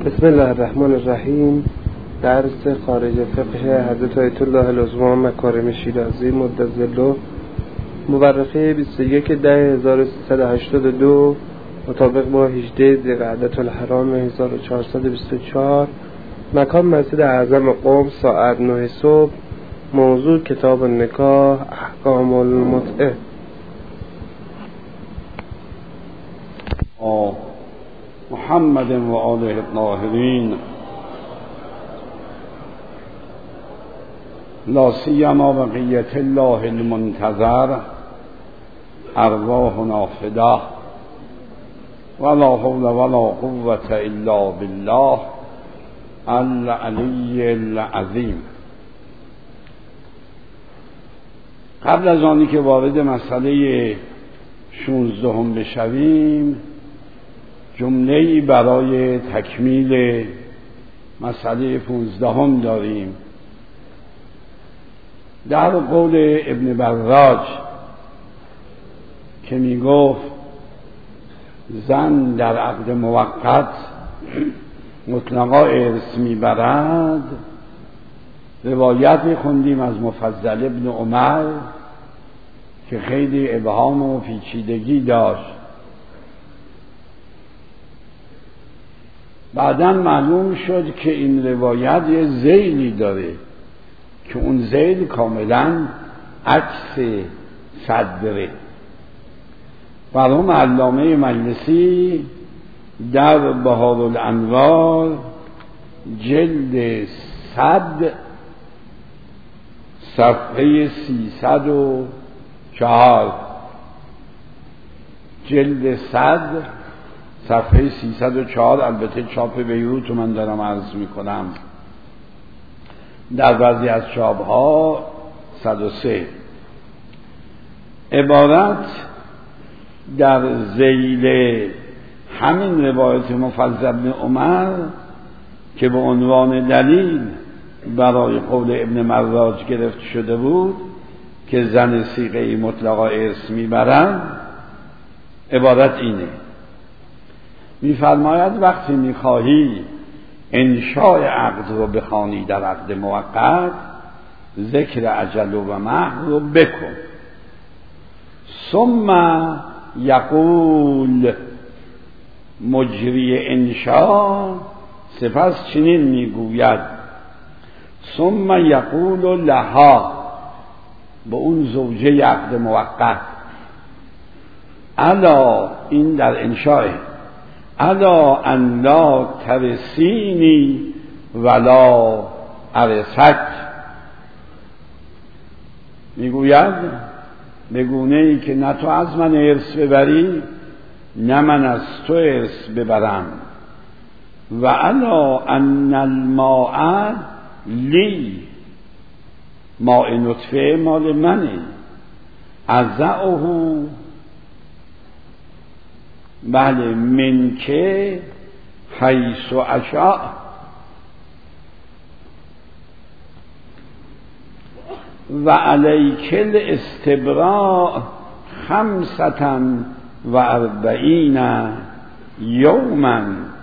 بسم الله الرحمن الرحیم. درس خارج فقه حضرت آیت الله العظمی مکارم شیرازی مدظله، مورخه 21/10/1382 مطابق با 18 ذی‌قعدة الحرام 1424. مکان مسجد اعظم قم، ساعت 9 صبح. موضوع کتاب النکاح، احکام المتعه. محمد و آله الطاهرین، لا سیما بقیة الله المنتظر، ارواحنا فداه، ولا حول ولا قوة الا بالله العلی العظیم. قبل از آنی که وارد مسئله 16 بشویم، جمله‌ای برای تکمیل مسئله 15 داریم. در قول ابن براج که می گفت زن در عقد موقت مطلقا ارث می برد، روایت خوندیم از مفضل ابن عمر که خیلی ابهام و پیچیدگی داشت. بعداً معلوم شد که این روایت یه ذیلی داره که اون ذیل کاملاً عکس صدره. مرحوم علامه مجلسی در بهارالانوار جلد 100 صفحه 304 جلد 100 صفحه 304، البته چاپ بیروت من دارم عرض میکنم، در بعضی از چاپ‌ها 103 عبارت در ذیل همین روایت مفضل بن عمر که به عنوان دلیل برای قول ابن مراج گرفته شده بود که زن صیغه مطلقا ارث میبرند، عبارت اینه: میفرماید وقتی میخواهی انشاء عقد رو بخوانی در عقد موقت، ذکر اجل و مهر رو بکن. ثم یقول مجری انشاء، سپس چنین میگوید ثم یقول لها، به اون زوجه عقد موقت، الا، این در انشاء، الا ان لا ترسینی ولا ارثک، میگوید به گونه ای که نه تو از من ارث ببری نه من از تو ارث ببرم. و الا ان الماء لی، ماء نطفه مال منه، ازعه، بله، منکه حیث اشاء، و علیک الاستبراء 45 یوما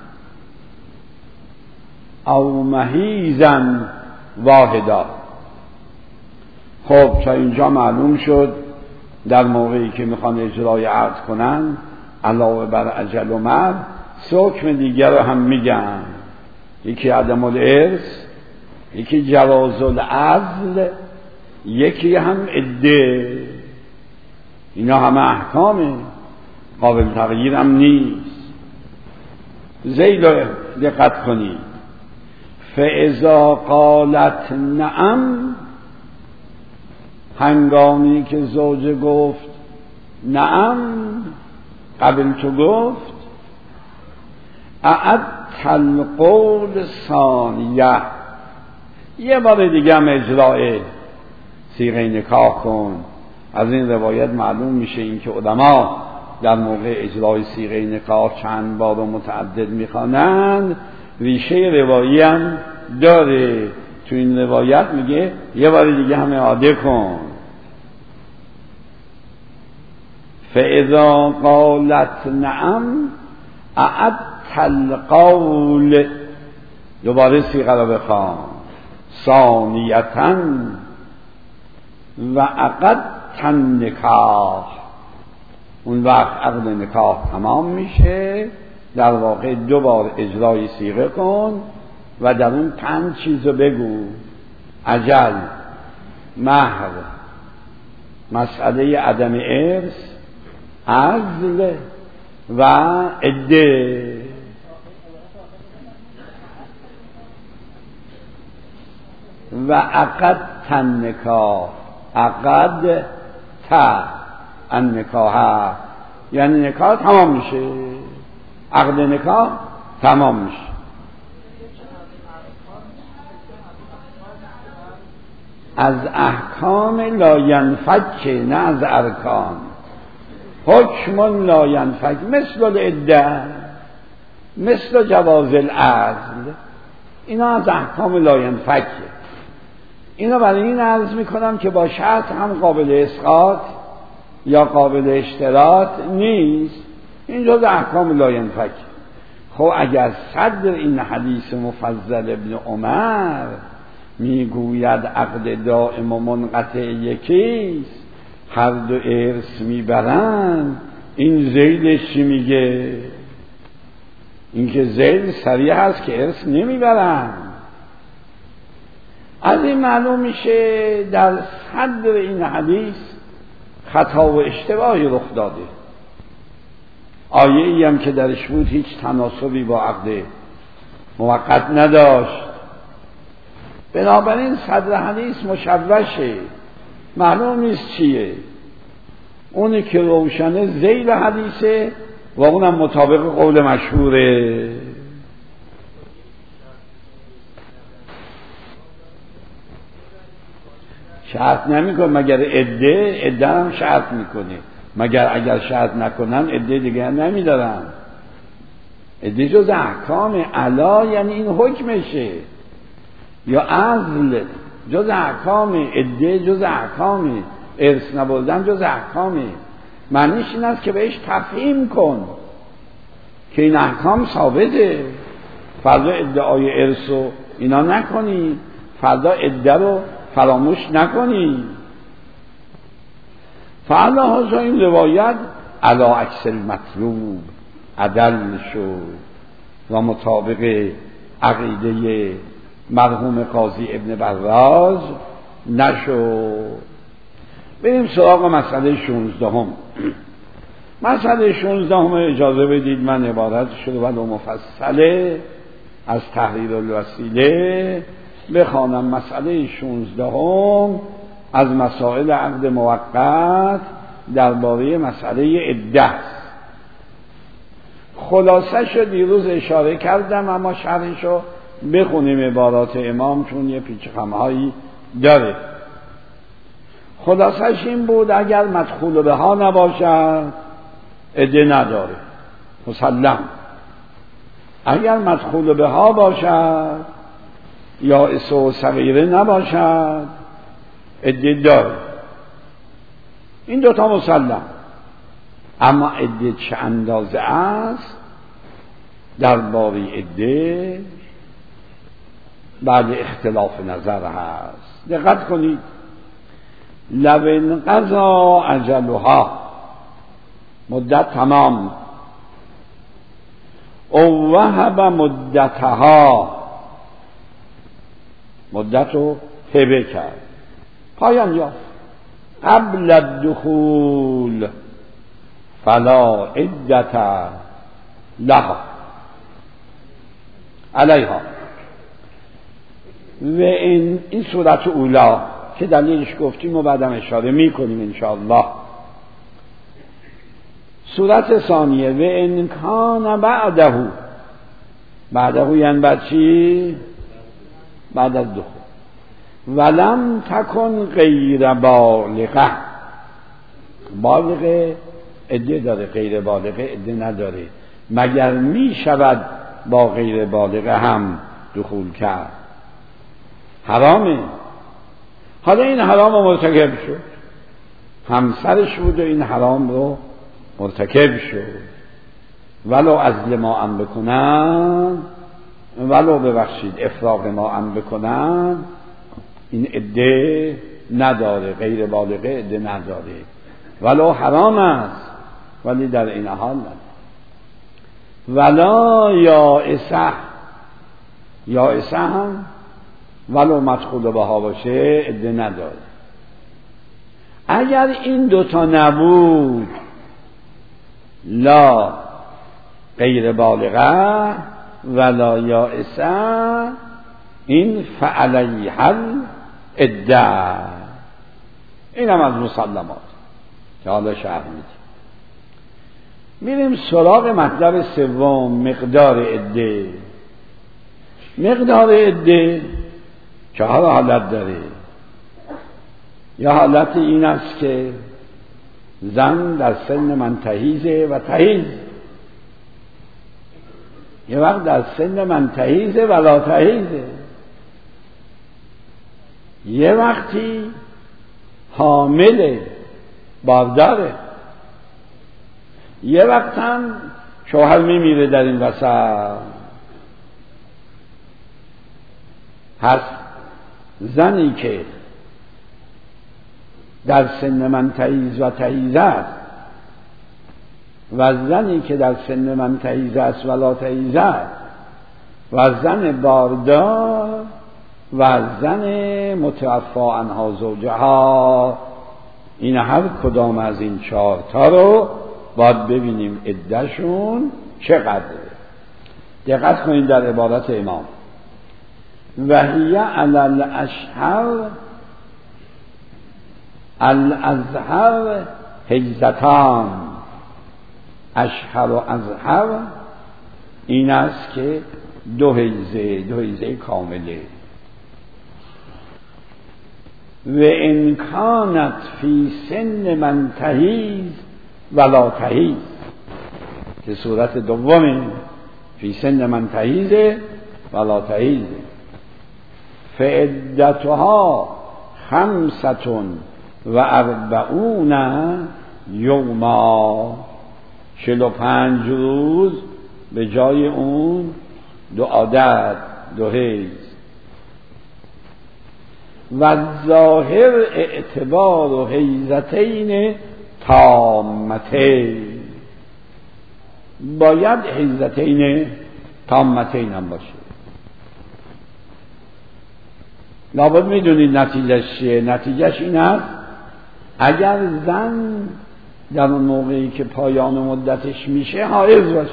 او مهیزا واحدا. خب تا اینجا معلوم شد در موقعی که میخوان اجرای عقد کنن علاوه بر اجل و مهر 3 حکم دیگر رو هم میگن، یکی عدم الارث، یکی جواز العزل، یکی هم عده. اینا همه احکامه، قابل تغییر هم نیست. ذیل رو دقت کنید: فاذا قالت نعم، هنگامی که زوجه گفت نعم، قبل تو گفت، اعدت القول ثانیه، یه بار دیگه هم اجرای صیغه نکاح کن. از این روایت معلوم میشه این که علما در موقع اجرای صیغه نکاح چند بار و متعدد میخوانند، ریشه روایی هم داره. تو این روایت میگه یه بار دیگه هم اعاده کن. فاذا قالت نعم اعدت القول دوباره صیغه رو بخوان. ثانیةً و عقدت النکاح، اون وقت عقد نکاح تمام میشه. در واقع 2 بار اجرای صیغه کن و در اون 5 چیز رو بگو: اجل، مهر، مسئله عدم ارث، عزل و عده. و عقدت النکاح، عقد تا النکاح یعنی نکاح تمام میشه، عقد نکاح تمام میشه. از احکام لا ینفک، نه از ارکان. حکم لا ینفک مثل العده، مثل جواز العزل، اینا از احکام لا ینفک. اینا برای این عرض میکنم که با شرط هم قابل اسقاط یا قابل اشتراط نیست، این جز احکام لا ینفک. خب اگر صدر این حدیث مفضل ابن عمر میگوید عقد دائم و منقطع یکیست، هر دو ارث میبرند، این ذیلش چی میگه؟ این که ذیل صریح هست که ارث نمیبرند. از این معلوم میشه در صدر این حدیث خطا و اشتباهی رخ داده. آیه ای هم که درش بود هیچ تناسبی با عقد موقت نداشت. بنابراین صدر حدیث مشوشه، معلوم نیست چیه. اونی که روشنه ذیل حدیثه و اونم مطابق قول مشهوره. شرط نمیکنه مگر عده هم شرط میکنه، مگر اگر شرط نکنن عده دیگه نمیدارن. عده جز احکام علا، یعنی این حکمشه، یا عزل جز احکام، عده جز احکام، ارث نبردن جز احکام. معنیش این است که بهش تفهیم کن که این احکام ثابته، فردا ادعای ارث رو اینا نکنی، فردا عده رو فراموش نکنی. فعلا این روایت علا عکس المطلوب عدل شد و مطابق عقیده مرحوم قاضی ابن براز نشد. بریم سراغ مسئله 16. مسئله 16 اجازه بدید من عبارتش رو ولو مفصله از تحریر الوسیله بخوانم. مسئله 16 از مسائل عقد موقت درباره مسئله عده. خلاصه شو دیروز اشاره کردم، اما شرحشو بخونیم عبارات امام چون یه پیچ خمهایی داره. خلاصش این بود اگر مدخول به ها نباشد عده نداره، مسلم. اگر مدخول به ها باشد یا اسم و صغیره نباشد عده داره. این دوتا مسلم. اما عده چه اندازه است درباره عده بعد اختلاف نظر هست. دقت کنید. لو انقضا اجلها، مدت تمام، او وهب مدتها، مدت رو هبه کرد، پایان یافت، قبل الدخول فلا عدت لها علیها. و این صورت اولا که دلیلش گفتیم و بعدم اشاره میکنیم انشاءالله. صورت ثانیه و ان کان بعده یعنی بعد چی؟ بعد از دخول. ولم تکن غیر بالغه، بالغه عده داره، غیر بالغه عده نداره، مگر می شود با غیر بالغه هم دخول کرد؟ حرامه. حالا این حرام رو مرتکب شد، همسرش بود و این حرام رو مرتکب شد، ولو از ما هم بکنن ولو ببخشید افراغ ما هم بکنن این عده نداره، غیر بالغه عده نداره، ولو حرام است ولی در این حال نداره. ولا یائسه هم ولو مدخول بها باشه عده نداره. اگر این دوتا نبود، لا غیر بالغه ولا یائسه، این فعلیها العده، این هم از مسلمات که حالا شرح میدیم. میریم سراغ مطلب سوم، مقدار عده. مقدار عده چهار حالت داره. یا حالت این است که زن در سن منتهیزه و تهیز، یه وقت در سن منتهیزه ولا تهیزه، یه وقتی حامل بارداره، یه وقت هم شوهر میمیره در این وسط. پس زنی که در سن منتهیز و تهیز است و زنی که در سن منتهیز است ولا تهیز است و زن باردار و زن متوفی عنها زوجها، این هر کدام از این چهار تا رو باید ببینیم عدهشون چقدره. دقت کنید در عبارت امام، وهی علی الاشهر الازهر حیزتان. اشهر و ازهر این است که دو حیزه کامله. و ان کانت فی سن منتهیز ولا تهیز، که صورت دوم فی سن منتهیز ولا تهیز. فعدتها 45 یوما، 45 روز به جای اون 2 عادت 2 حیض. و ظاهر اعتبار حیضتین تامتین، باید حیضتین تامتین هم باشه. لابد میدونید نتیجهش چیه؟ نتیجهش این است اگر زن در اون موقعی که پایان مدتش میشه حائض باشه،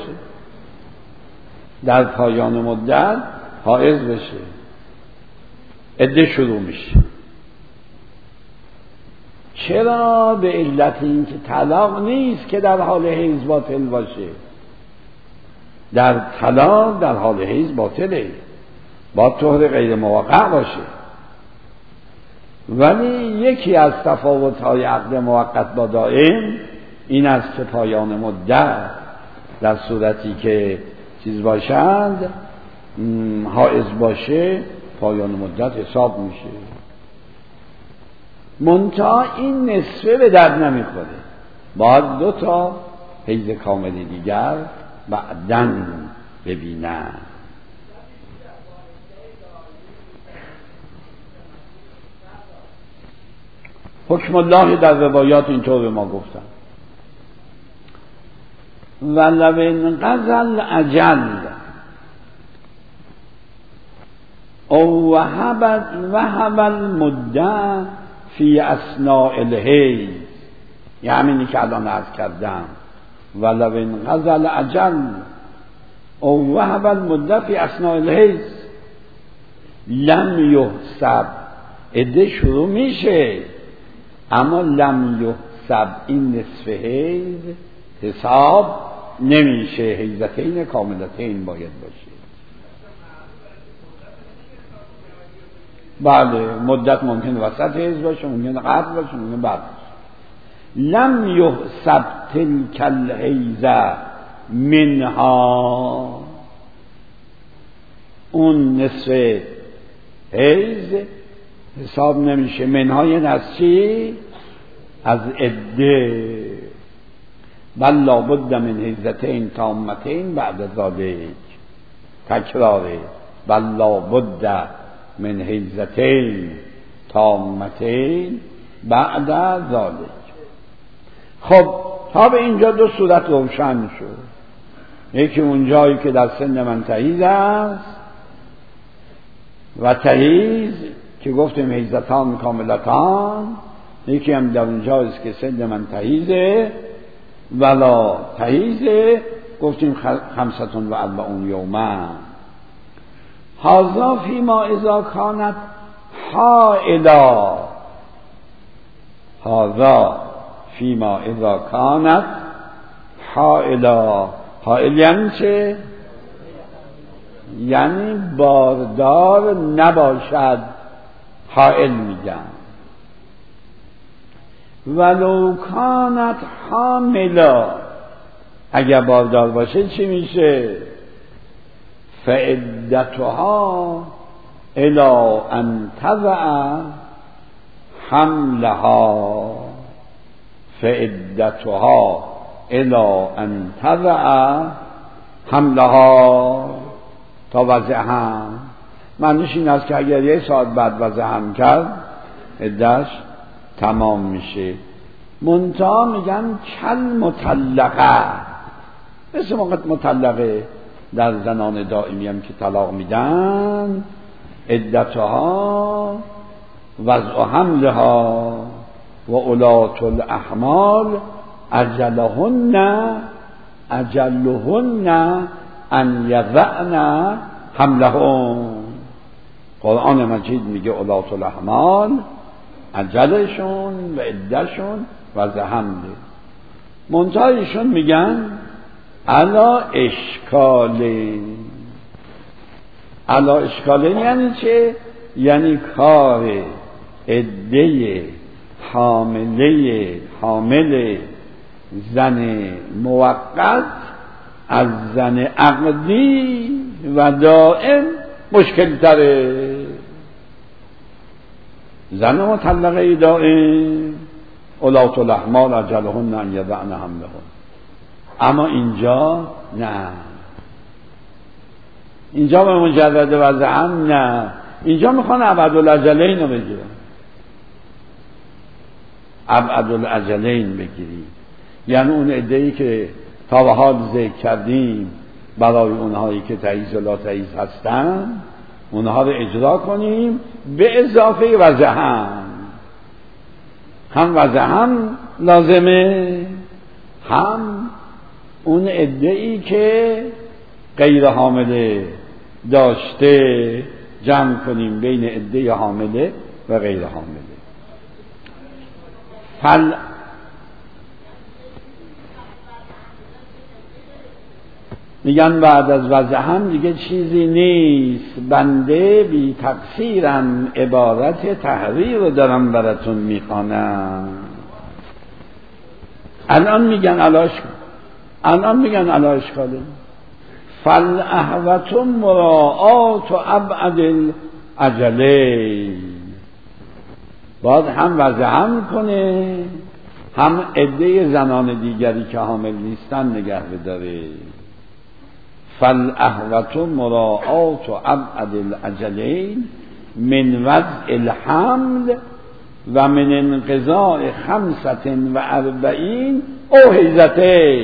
در پایان مدت حائض بشه، عده شروع میشه. چرا؟ به علت این که طلاق نیست که در حال حیض باطل باشه. در طلاق در حال حیض باطله، با طهر غیر موقع باشه. ولی یکی از تفاوت‌های عقد موقت با دائم این است که پایان مدت در صورتی که چیز باشند، حائض باشه، پایان مدت حساب میشه. منتها این نصفه به درد نمیخوره، باید 2 تا حیض کامل دیگر بعدن ببینن. حکم الله در روایات اینطور به ما گفتن، ولو انقضى الاجل او وهب المده فی اثناء الحیض، یعنی اینی که الان عرض کردم، ولو انقضى الاجل او وهب المده فی اثناء الحیض لم یحسب، عده شروع میشه اما لم یحسب، این نصف حیض حساب نمیشه، حیضتین کاملتین باید باشه. بله، مدت ممکن وسط حیض باشه، ممکن قبل باشه، ممکن بعد باشه. لم یحسب تلک الحیض منها، اون نصف حیض حساب نمیشه. منها یعنی از چی؟ از عده. بل لابد من حیضتین تامتین بعد ذالک، تکراره بل لابد من حیزتین تامتین بعد ذالک. خب تا به اینجا دو صورت روشن شد. یکی اون جایی که در سن من تحیض است و تحیض که گفتیم حیزتان کاملتان، یکی هم در اون جایی است که سن من تحیضه ولا تحیضه، گفتیم 45 یوما. هذا فیما اذا کانت حائلا، هذا فیما اذا کانت حائلا. حائل یعنی چه؟ یعنی باردار نباشد، حائل میگن. ولو کانت حاملا، اگر باردار باشه چی میشه؟ فعدتها الی ان تضع حملها، فعدتها الی ان تضع حملها تا وضع هم. معنیش این است که اگر 1 ساعت بعد وضع هم کرد عده‌اش تمام میشه. منتها میگن کل مطلقه، مثل موقع مطلقه در زنان دائمی هم که طلاق میدن، عدتها وضع حملها و اولات الاحمال اجلهن ان یضعن حملهن. قرآن مجید میگه اولات الاحمال اجلشون و عدهشون وضع حمله. منتها ایشون میگن علا اشکالین یعنی چه؟ یعنی کار عده حامل زن موقت از زن عقدی و دائم مشکل تره. زن مطلقه دائم اولات الاحمال اجلهن ان یضعن حملهن. اما اینجا نه، اینجا به مجرد وضع هم نه، اینجا میخوان ابعدالاجلین رو بگیرن، ابعدالاجلین بگیری، یعنی اون عده‌ای که تا به حال ذکر کردیم برای اونهایی که تحیض و لا تحیض هستن اونها رو اجرا کنیم به اضافه وضع هم وضع هم لازمه، هم اون عده‌ای که غیر حامله داشته جمع کنیم بین عده حامله و غیر حامله. میگن بعد از وضع هم دیگه چیزی نیست، بنده بی تقصیرم، عبارت تحریر رو دارم براتون میخوانم. الان میگن علا اشکاله. فالاحوط مراعات ابعد الاجلین، باید هم وضع هم کنه هم عده زنان دیگری که حامل نیستن نگه بداره. فالاحوط مراعات ابعد الاجلین من وضع الحمل و من انقضاء 45 او حیضتین،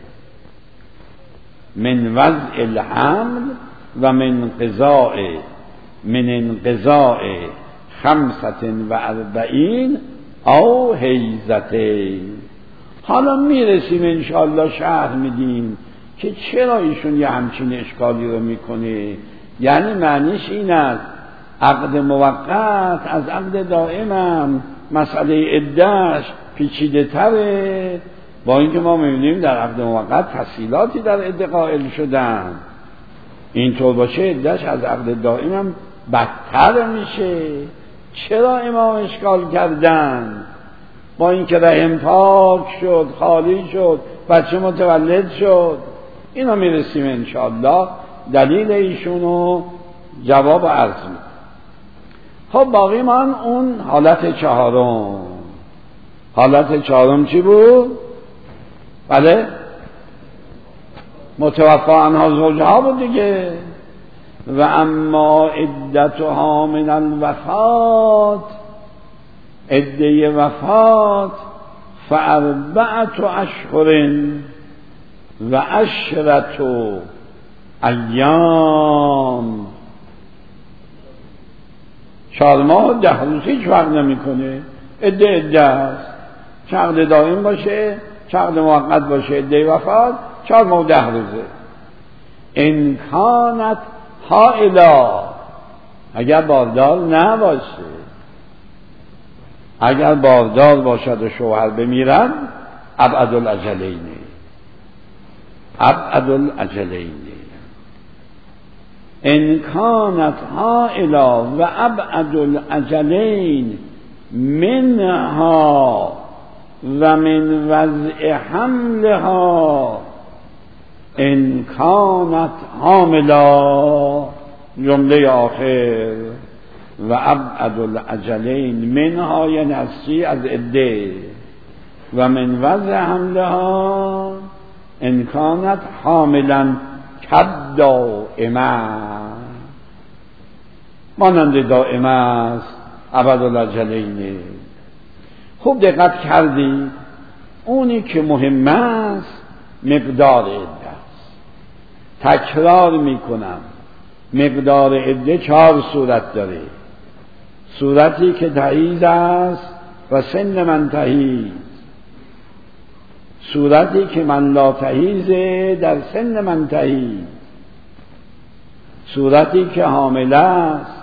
من وضع الحمل و من انقضاء 45 او حیضتین. حالا میرسیم انشاءالله شرح میدیم که چرا ایشون یه همچین اشکالی رو میکنه. یعنی معنیش این است عقد موقت از عقد دائمم مسئله عده‌اش پیچیده تره، با اینکه ما می‌بینیم در عقد موقت تفصیلاتی در عده قائل شدن. اینطور باشه عده‌اش از عقد دائمم بدتر میشه. چرا امام اشکال کردن؟ با اینکه رحم پاک شد، خالی شد، بچه متولد شد. اینا میرسیم انشاءالله دلیل ایشونو جواب عرض می‌کنم. خب باقی من اون حالت چهارم چی بود؟ بله متوفا عنها زوجها بود دیگه. و اما عدتها من الوفات، عده وفات فاربعة اشهر و عشرة ایام، 4 ماه و 10 روز هیچ فرق نمیکنه. عده است، چه عقد دائم باشه چه عقد موقت باشه، عده وفات 4 ماه و 10 روزه. ان کانت حائلا، اگر باردار نباشه، اگر باردار باشد و شوهر بمیرد ابعد الاجلین، ابعد الاجلین. ان کانت حائلا و ابعد الاجلین منها و من وضع حملها ان کانت حاملا، جمله آخر و ابعد الاجلین منها یعنی از عده، و من وضع حملها ان کانت حاملا کدائمه، مانند دائمه است، ابعد الاجلین. خوب دقت کردید، اونی که مهم است مقدار عده است. تکرار میکنم، مقدار عده 4 صورت داره. صورتی که تحیض است و سن من تحیض، صورتی که من لا تحیض در سن من تحیض، صورتی که حامله است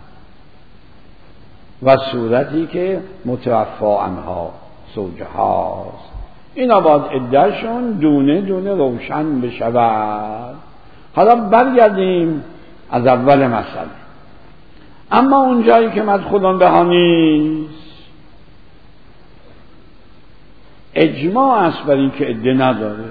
و صورتی که متوفی عنها زوجهاست. اینا باید عدهشون دونه دونه روشن بشود. حالا برگردیم از اول مسئله. اما اون جایی که مدخولون بها نیست، اجماع است بر این که عده نداره.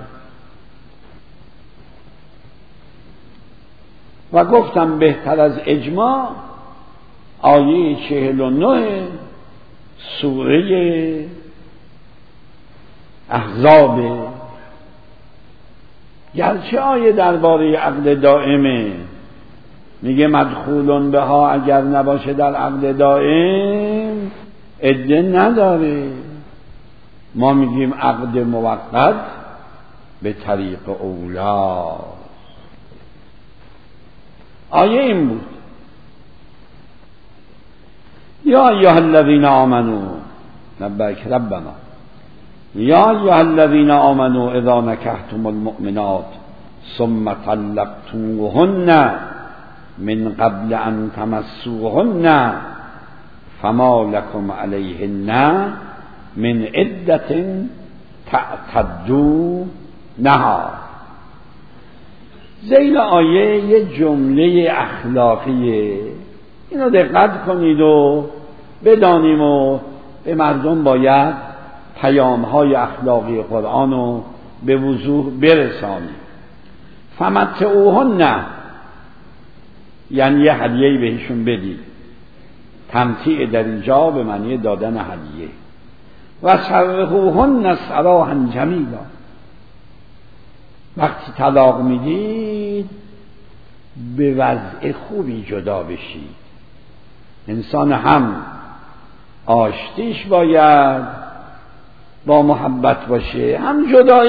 و گفتم بهتر از اجماع آیه 49 سوره احزاب، گرچه آیه درباره عقد دائمه میگه مدخولون بها اگر نباشه در عقد دائم عده نداره. ما میگیم عقد موقت به طریق اولا. آیه این بود: یا ایها الذین آمنوا لبیک ربنا یا ایها الذین آمنوا اذا نکحتم المؤمنات ثم طلقتموهن من قبل ان تمسوهن فما لكم علیهن من عدة تعتدونها. ذیل آیه یه جمله اخلاقیه، اینو دقت کنید و بدانیم و به مردم باید پیام‌های اخلاقی قرآن رو به وضوح برسانیم. فمتعوهن یعنی یه هدیه‌ای بهشون بدید. تمتیع در اینجا به معنی دادن هدیه. و سرحوهن سراحا جمیلا، وقتی طلاق میدید به وضع خوبی جدا بشید. انسان هم آشتیش باید با محبت باشه، هم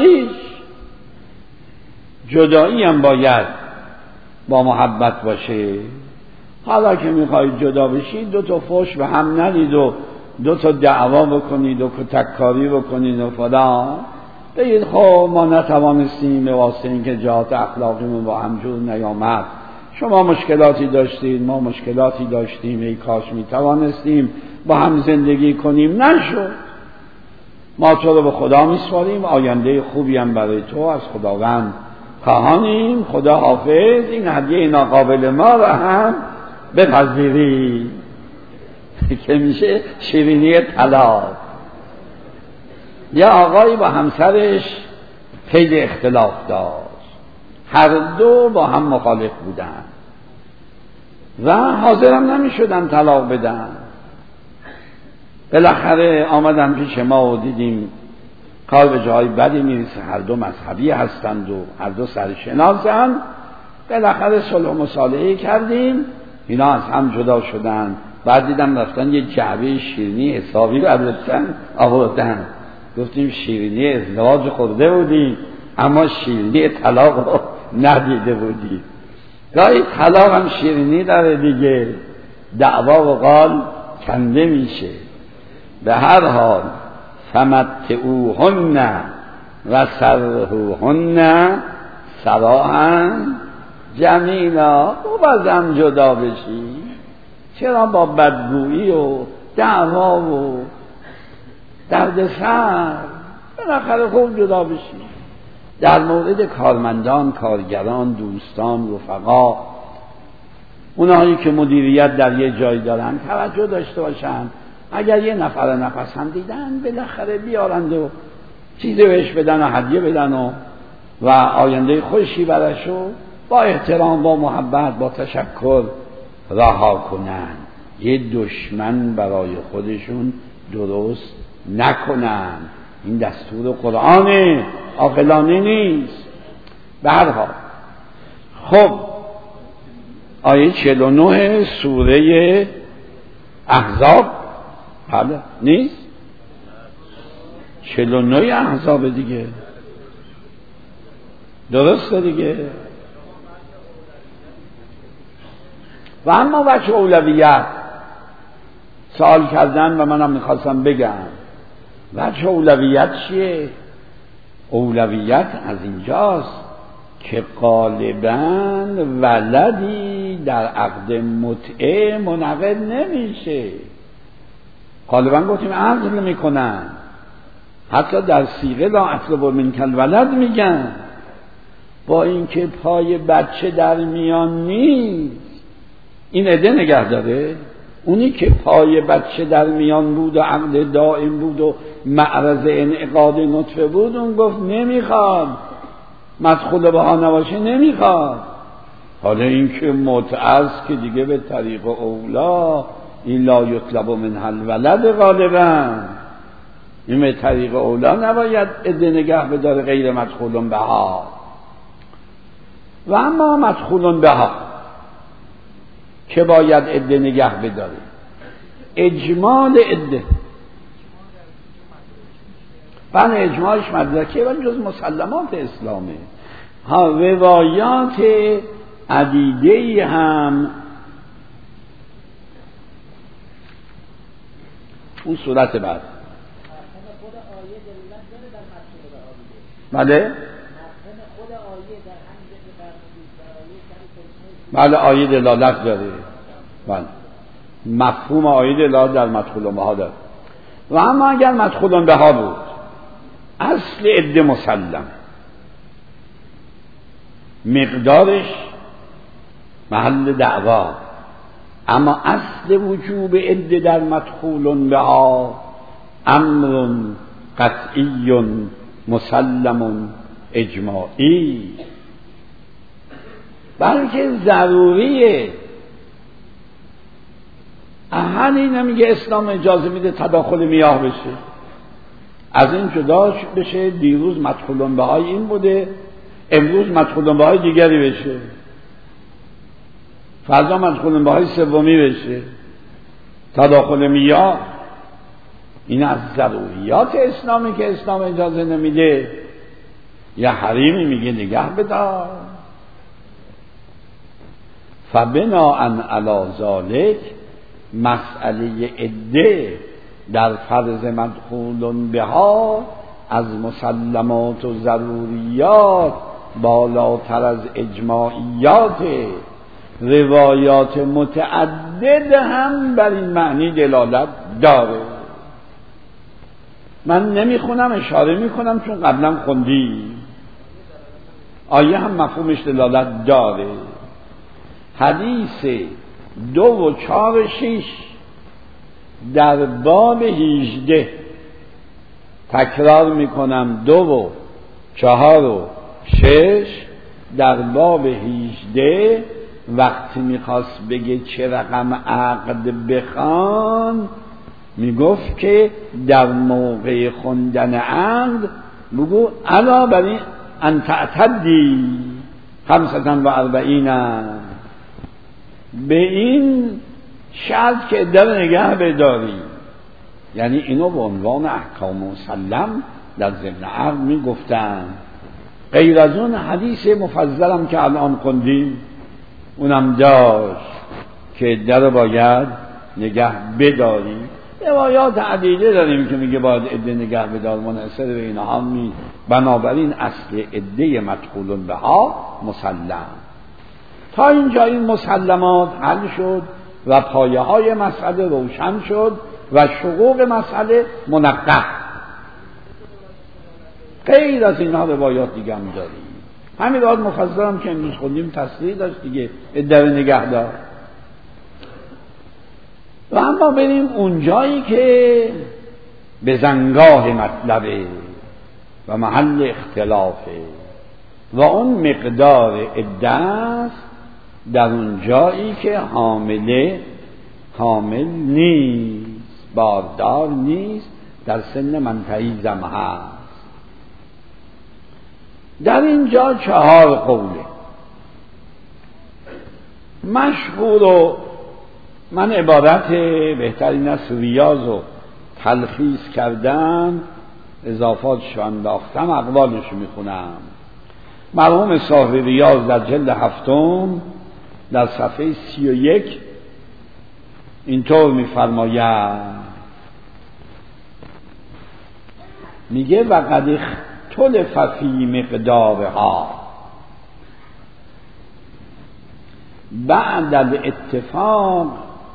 جدایی هم باید با محبت باشه. حالا که میخواید جدا بشید 2 تا فحش به هم ندید و 2 تا دعوا بکنید و کتککاری بکنید و فلان، بگید خب ما نتوانستیم به واسطه اینکه جهات اخلاقیمون با هم جور نیامد، شما مشکلاتی داشتید ما مشکلاتی داشتیم، ای کاش میتوانستیم با هم زندگی کنیم، نشد. ما تو رو به خدا میسپاریم، آینده خوبی هم برای تو از خداوند خواهانیم، خدا حافظ، این هدیه ناقابل ما را هم بپذیری که میشه شیرینی طلاق. یه آقایی با همسرش قید اختلاف داشت، هر دو با هم مخالف بودن و حاضرم نمی شدن طلاق بدن. بالاخره آمدن پیش ما و دیدیم کار به جای بدی میرسه، هر دو مذهبی هستند و هر دو سرشناسند. بالاخره صلح و مصالحه کردیم، اینا از هم جدا شدن. بعد دیدم رفتن یه جعبه شیرینی حسابی رو آوردن. گفتیم شیرینی ازدواج خورده بودیم اما شیرینی طلاق رو ندیده بودیم. گاهی طلاق هم شیرینی داره دیگه، دعوا و قال کنده میشه. به هر حال فمتعوهن و سرحوهن سراحا جمیلا. او بازم جدا بشی، چرا با بدگویی و دعوا و دردسر؟ بالاخره خوب جدا بشی. در مورد کارمندان، کارگران، دوستان، رفقا، اونهایی که مدیریت در یه جای دارن توجه داشته باشن. اگر یه نفر نپسندیدن بالاخره بیارند و چیزی بهش بدن و هدیه بدن و آینده خوشی برشو با احترام، با محبت، با تشکر رها کنن. یه دشمن برای خودشون درست نکنن. این دستور قرآن، عاقلانه نیست. به هر حال خب آیه 49 سوره احزاب بله نیست 49 احزاب دیگه، درسته دیگه. و اما بچه اولویت سوال کردن و منم میخواستم بگم بچه اولویت چیه؟ اولویت از اینجاست که غالباً ولدی در عقد متعه منعقد نمیشه. غالباً گفتیم عقد نمیکنن، حتی در صیغه لا اطلب منک الولد میگن، با اینکه پای بچه در میان نیست. این عده نگه داره. اونی که پای بچه در میان بود و عقد دائم بود و معرض انعقاد نطفه بود، اون گفت نمیخواد، مدخول بها نباشه نمیخواد. حالا این که متعز که دیگه به طریق اولا این لا یطلب منها الولد، غالبا این به طریق اولا نباید عده نگه بداره غیر مدخول بها. و اما مدخول بها که باید عده نگه بداره، اجمال عده. بله اجمالش مدرکه ولی جز مسلمات اسلامه. ها روایات عدیده‌ای هم اون صورت بعد بله بله آیه دلالت داره. بله مفهوم آیه دلالت در مدخول بها داره. و اما اگر مدخول بها بود اصل عده مسلم، مقدارش محل دعوا، اما اصل وجوب عده در مدخول بها امر قطعی مسلم اجماعی، بلکه ضروریه. اهلی نمیگه اسلام اجازه میده تداخل میاه بشه، از این جدا بشه. دیروز مدخول بهای این بوده، امروز مدخول بهای دیگری بشه، فردا مدخول بهای سومی بشه، تداخل میاه. این از ضروریات اسلامی که اسلام اجازه نمیده. یا حریمی میگه نگه بدار. فبناء علی ذلک مسئله عده در فرض مدخول بها از مسلمات و ضروریات بالاتر از اجماعیات. روایات متعدد هم بر این معنی دلالت داره. من نمیخونم، اشاره میکنم چون قبلا خوندی. آیه هم مفهومش دلالت داره. حدیث 2 و 4 و 6 در باب 18، تکرار میکنم 2 و 4 و 6 در باب 18 وقتی میخواست بگه چه رقم عقد بخوان، میگفت که در موقع خوندن عقد بگو علا بر این ان تعتدی، 45 به این شرط که در نگه بداری. یعنی اینو به عنوان احکام مسلم در ضمن عقد می گفتن. غیر از اون حدیث مفضلم که الان خوندیم اونم داشت که در باید نگه بداری. روایات عدیده داریم که میگه باید عده نگه بدار، منحصر به اینها می. بنابراین اصل عده مدخول بها مسلم. تا اینجا این مسلمات حل شد و پایه های مسئله روشن شد و شقوق مسئله منقح. غیر از اینها روایات دیگه هم داریم. همین روایات مفصل هم که امروز خوندیم تصریح داشت دیگه، عده نگه دار. و اما بریم اونجایی که به زنگاه مطلبه و محل اختلافه و اون مقدار عده است، در اون جایی که حامل نیست، باردار نیست، در سن منتهی زم هست. در اینجا 4 قوله مشهور و من عبارت بهترین است ریاض و تلخیص کردم، اضافاتشو انداختم، اقوالشو میخونم. مرحوم صاحب ریاض در جلد 7 در صفحه 31 اینطور میفرماید، میگه وقد اختلف فی مقدارها بعد الاتفاق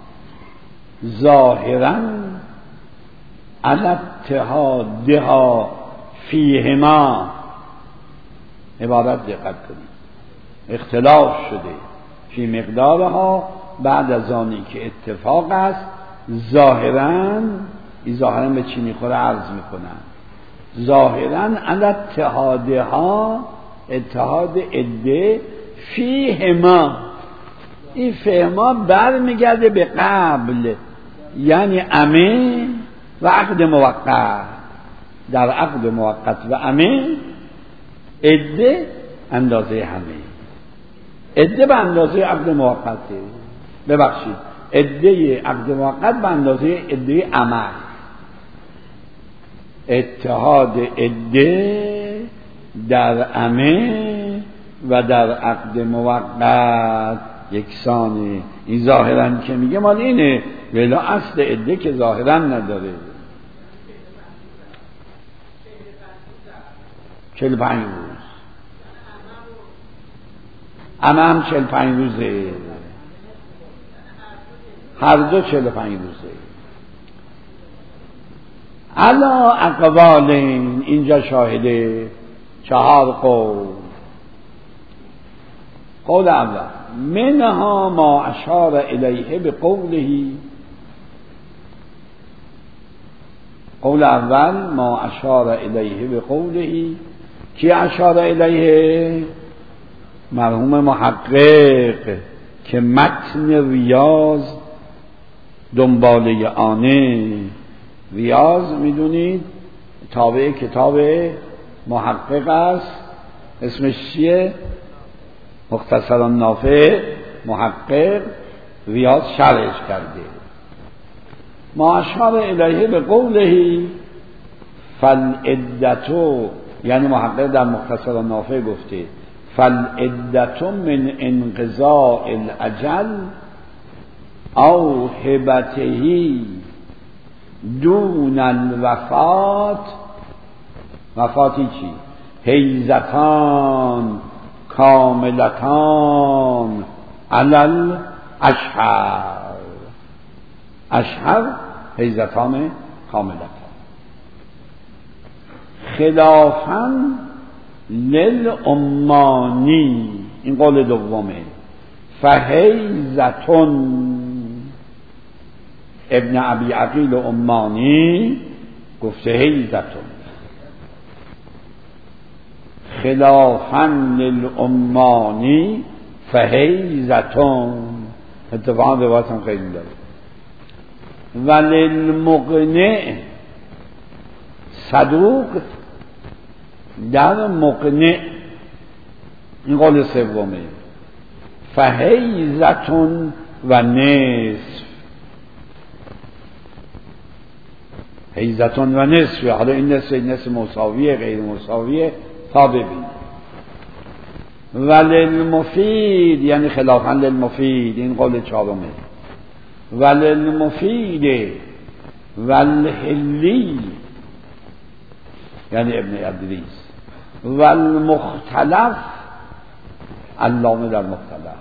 ظاهرا علی اتحادها فیهما. عبارت دقت کنید، اختلاف شده فی مقدارها بعد از آنی که اتفاق است ظاهرا، این ظاهرا به چی میخوره عرض میکنن، ظاهرا علی اتحادها، اتحاد عده فیهما. این فهما برمیگرده به قبل، یعنی امه و عقد موقت. در عقد موقت و امه عده اندازه همه، عده به اندازه عقد موقته، ببخشید عده عقد موقت به اندازه عده عمل. اتحاد عده در امه و در عقد موقت یکسانه. این ظاهرا که میگه مال اینه، ولی اصل عده که ظاهرا نداره. 45 روز هم 45 روزه، هر دو 45 روزه. علا اقوالین، اینجا شاهده 4 قول. قول اول منها ما اشار الیه بقوله. قول اول ما اشار الیه بقوله. کی اشار الیه؟ مرحوم محقق که متن ریاض دنباله آنه. ریاض میدونید تابع کتاب محقق است، اسمش چیه؟ مختصر النافع. محقق ریاض شرحش کرده. ما اشار الیه به قوله فالعدتو، یعنی محقق در مختصر النافع گفته فالعدتو من انقضاء الاجل او هبته دون الوفات. وفاتی چی؟ حیزتان کاملتان علل اشهر. اشهر حیزتان کاملتان. خلافاً للعمانی، این قول دومه. فحیزتون ابن ابی عقیل عمانی گفته حیزتون. خلافاً للعمانی فحیزتون. اتفاقا روایت هم خیلی داره. وللمقنع، صدوق در مقنع این قول سومه. فحیزتون و نصف، حیزتون و نصف، حالا این نصف مساویه غیر مساویه تا ببین. وللمفید یعنی خلافاً للمفید، این قول چهارمه. وللمفید والحلی یعنی ابن ادریس. والمختلف علامه در مختلف.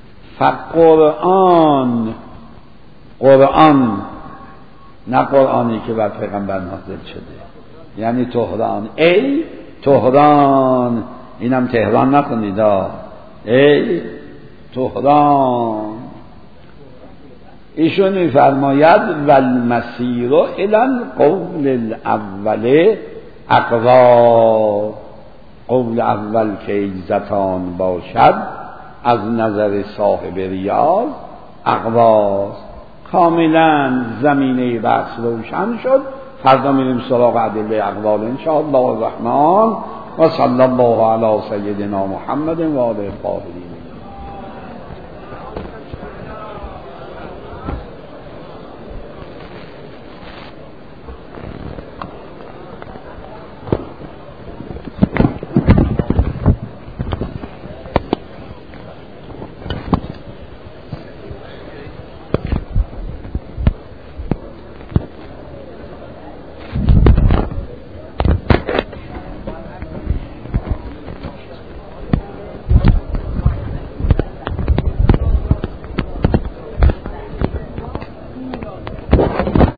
فقرآن، قرآن نه قرآنی که بر پیغمبر نازل شده، یعنی تهران، ای تهران، اینم تهران نکنید، ای تهران. ایشون می‌فرماید والمسیر الی القول الاول اقوا، قول اول که عزتان باشد از نظر صاحب ریاض اقواست. کاملا زمینه بحث روشن شد. فردا میریم سراغ ادله اقوال ان شاء الله الرحمن. و صلی الله علی سیدنا محمد و آله الطاهرین.